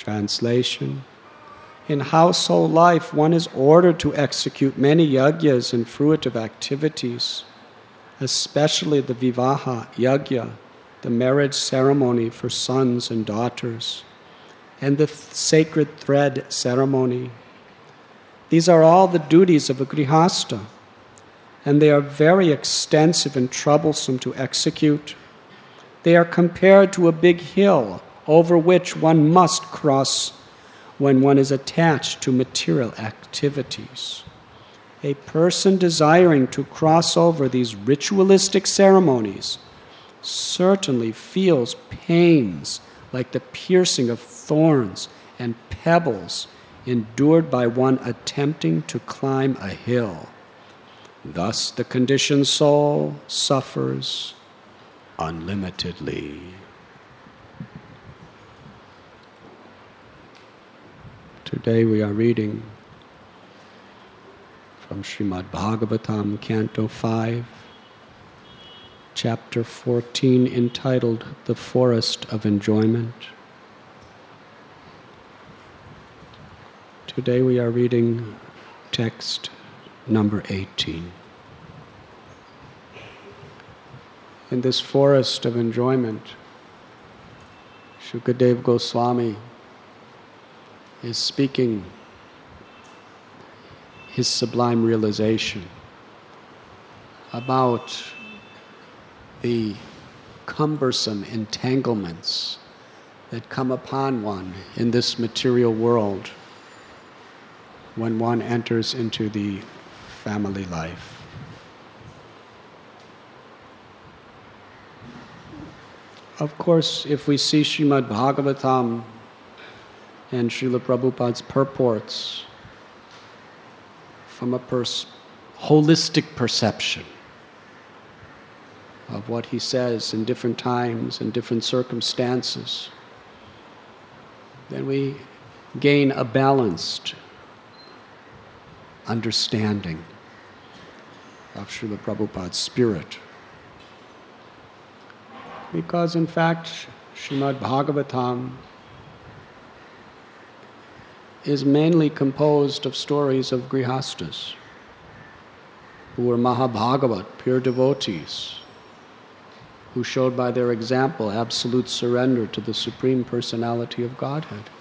Translation: in household life, one is ordered to execute many yagyas and fruitive activities, especially the vivaha yagya, the marriage ceremony for sons and daughters, and the sacred thread ceremony. These are all the duties of a grihasta, and they are very extensive and troublesome to execute. They are compared to a big hill over which one must cross when one is attached to material activities. A person desiring to cross over these ritualistic ceremonies certainly feels pains like the piercing of thorns and pebbles endured by one attempting to climb a hill. Thus the conditioned soul suffers unlimitedly. Today we are reading from Srimad Bhagavatam, Canto 5, Chapter 14, entitled The Forest of Enjoyment. Today we are reading text number 18. In this forest of enjoyment, Shukadeva Goswami is speaking his sublime realization about the cumbersome entanglements that come upon one in this material world when one enters into the family life. Of course, if we see Srimad Bhagavatam and Srila Prabhupada's purports from a holistic perception of what he says in different times and different circumstances, then we gain a balanced understanding of Srila Prabhupada's spirit. Because in fact, Srimad Bhagavatam is mainly composed of stories of grihastas who were Mahabhagavat, pure devotees, who showed by their example absolute surrender to the Supreme Personality of Godhead.